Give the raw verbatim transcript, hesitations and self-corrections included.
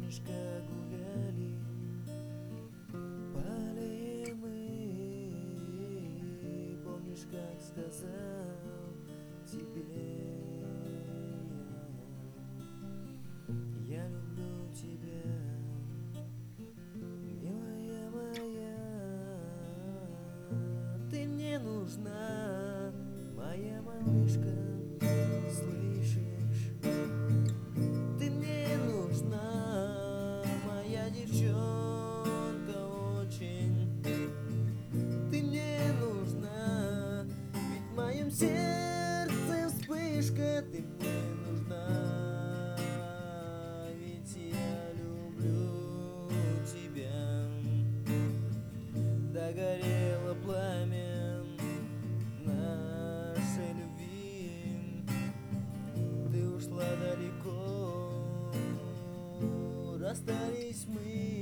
Помнишь, как гуляли по аллее мы? Помнишь, как сказал тебе я, я люблю тебя, милая моя. Ты мне нужна, моя малышка, слышишь? Ты мне нужна, моя девчонка, очень. Ты мне нужна, ведь в моем сердце вспышка. Ты мне нужна, ведь я люблю тебя. Догорело пламя нашей любви, ты ушла далеко, расстались мы.